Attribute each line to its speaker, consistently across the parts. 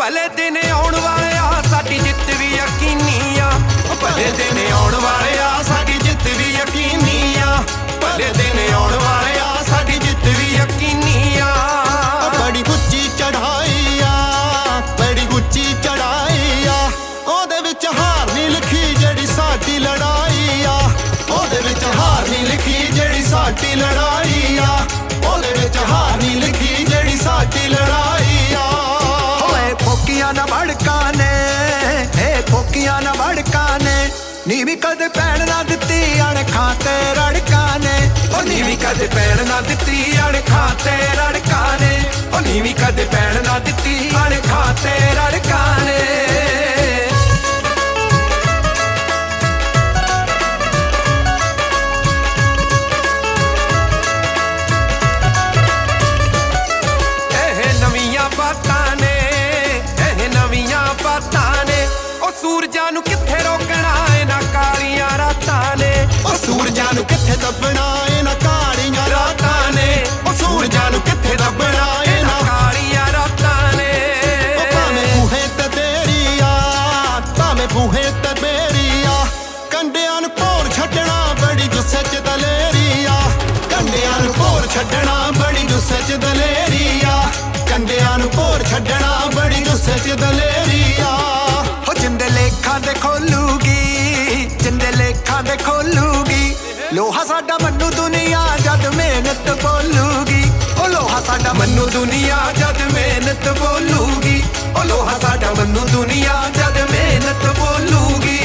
Speaker 1: भले दिन आउण वाले आ साडी जित भी यकीनी आ भले दिन आउण वाले आ साडी जित भी यकीनी आ भले दिन आउण वाले आ साडी जित भी यकीनी आ
Speaker 2: बड़ी उच्ची चढ़ाई आ बड़ी उच्ची चढ़ाई आ ओदे विच हार नहीं लिखी जेड़ी साडी लड़ाई आ ओदे विच हार नहीं लिखी जेड़ी साडी लड़ाई आ ओदे विच हार नहीं लिखी जेड़ी साडी लड़ाई आ
Speaker 3: ओए फोकियां ना भड़काने फोकियां ना भड़काने नी भी कदे पैण ना दित्ती अणखां ते रड़कां ने
Speaker 1: ओ नी भी कदे पैण ना दित्ती अणखां ते रड़कां ने ओ नी भी कदे पैण ना दित्ती अणखां ते रड़कां ने सूरजां नूं कित्थे रोकना इन्हां कालियां रातां ने
Speaker 2: ओ सूरजां नूं कित्थे दबना इन्हां कालियां रातां ने
Speaker 1: ओ सूरजां नूं कित्थे दबना इन्हां कालियां रातां ने
Speaker 2: ओ भावें बूहे ते तेरी आ भावें बूहे ते मेरी आ कंडियां नूं भोर छड्डना बड़ी गुस्से च दलेरी आ कंडियां नूं भोर छड्डना बड़ी गुस्से च दलेरी आ कंडियां नूं भोर छड्डना बड़ी गुस्से च दलेरी आ
Speaker 3: जिंदे लेखां दे खोलूगी जिंदे लेखां दे खोलूगी लोहा साडा मन्नू दुनिया जद मेहनत बोलूगी ओ लोहा साडा
Speaker 1: मन्नू दुनिया जद मेहनत बोलूगी ओ लोहा साडा मन्नू दुनिया जद मेहनत बोलूगी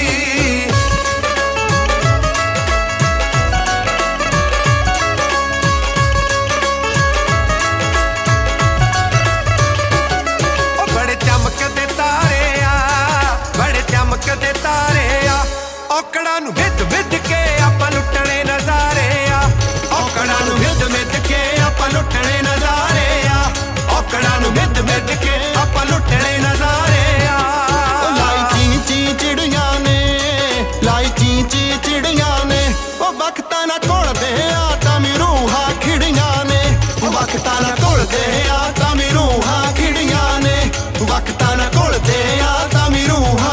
Speaker 1: ओ बड़े चमकदे तारे चमकदे तारे आ औकड़ा नूं विद विद के आपां लुटणे नज़ारे आ औकड़ा नूं विद के आपां लुटणे नज़ारे आ औकड़ा नूं विद के आपां लुटणे नज़ारे आ
Speaker 2: लाई ची ची चिड़ियां ने लाई ची ची चिड़ियां ने ओ वक्तां ना घुलदे आ तां रूहां खिड़ियां ने वक्तां ना घुलदे आ तां रूहां खिड़ियां ने वक्तां ना घुलदे आ तां रूहां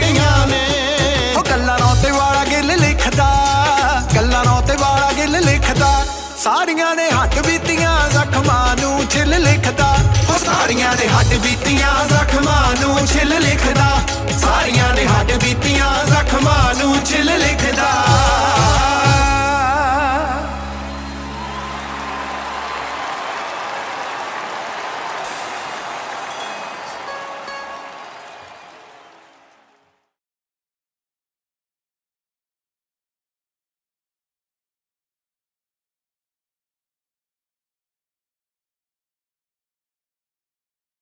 Speaker 3: सारियां ने हट बीतियां जख्मां नूं छिल लिखदा
Speaker 1: ओ सारियां ने हट बीतियां जख्मां नूं छिल लिखदा सारियां ने हट बीतियां